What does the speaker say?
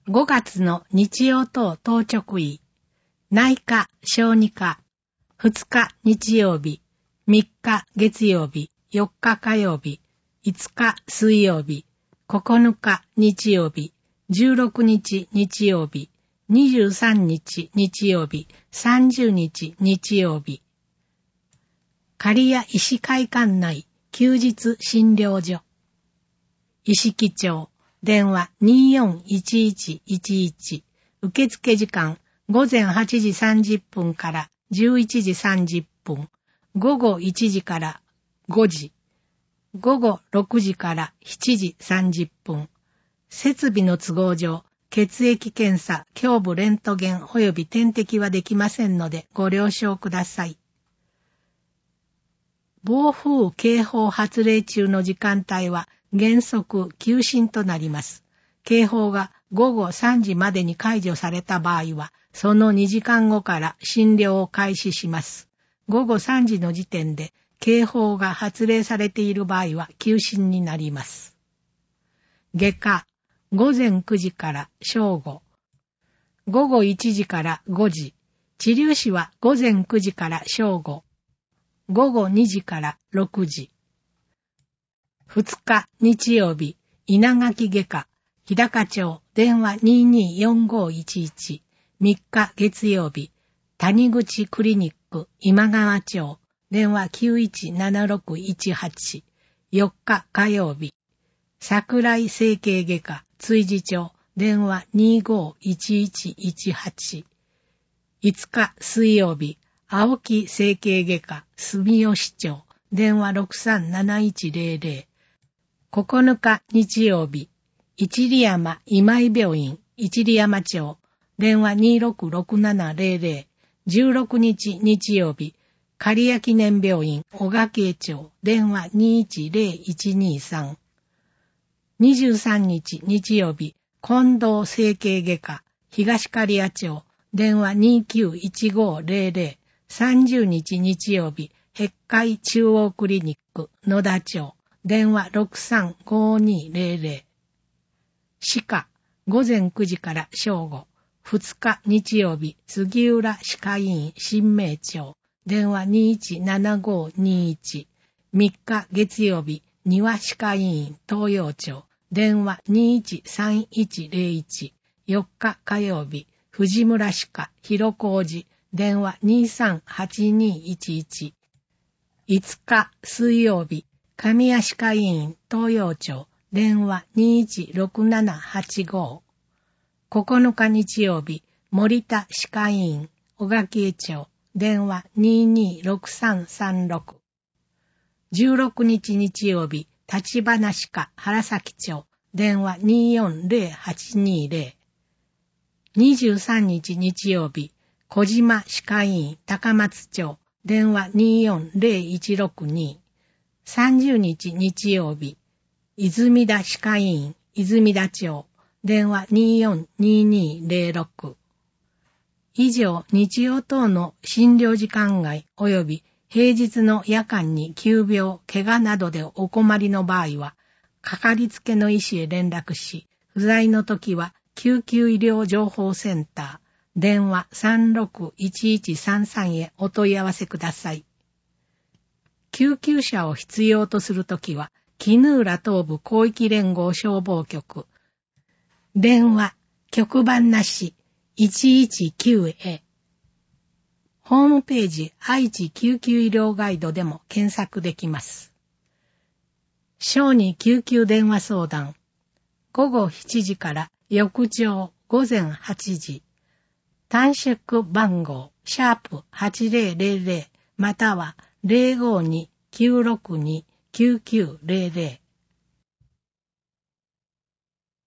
5月の日曜等当直医、内科、小児科、2日日曜日、3日月曜日、4日火曜日、5日水曜日、9日日曜日、16日日曜日、23日日曜日、30日日曜日。刈谷医師会館内休日診療所。医師記帳、電話241111。受付時間午前8時30分から11時30分。午後1時から5時。午後6時から7時30分。設備の都合上、血液検査、胸部レントゲン及び点滴はできませんのでご了承ください。暴風警報発令中の時間帯は原則休診となります。警報が午後3時までに解除された場合は、その2時間後から診療を開始します。午後3時の時点で警報が発令されている場合は休診になります。外科、午前9時から正午。午後1時から5時。治療士は午前9時から正午。午後2時から6時。2日日曜日、稲垣外科、日高町、電話224511。3日月曜日、谷口クリニック、今川町、電話917618。4日火曜日、桜井整形外科、追事町、電話251118。5日水曜日、青木整形外科、住吉町、電話637100。9日日曜日、一里山今井病院、一里山町、電話266700。16日日曜日、刈谷記念病院、小掛町、電話210123。23日日曜日、近藤整形外科、東刈谷町、電話291500。30日日曜日、碧海中央クリニック、野田町、電話635200。歯科、午前9時から正午。2日日曜日、杉浦歯科医院、新名町、電話217521。3日月曜日、庭歯科医院、東洋町、電話213101。4日火曜日、藤村歯科、広小路、電話238211。5日水曜日、神谷歯科医院、東洋町、電話216785。9日日曜日、森田歯科医院、小掛町、電話226336。16日日曜日、立花歯科、原崎町、電話240820。23日日曜日、小島歯科医院、高松町、電話240162。30日日曜日、泉田歯科医院、泉田町、電話242206。以上、日曜等の診療時間外及び平日の夜間に急病、怪我などでお困りの場合は、かかりつけの医師へ連絡し、不在の時は救急医療情報センター、電話361133へお問い合わせください。救急車を必要とするときは、絹浦東部広域連合消防局、電話、局番なし、119へ。ホームページ、愛知救急医療ガイドでも検索できます。小児救急電話相談。午後7時から翌朝午前8時。短縮番号、#8000または052-962-9900。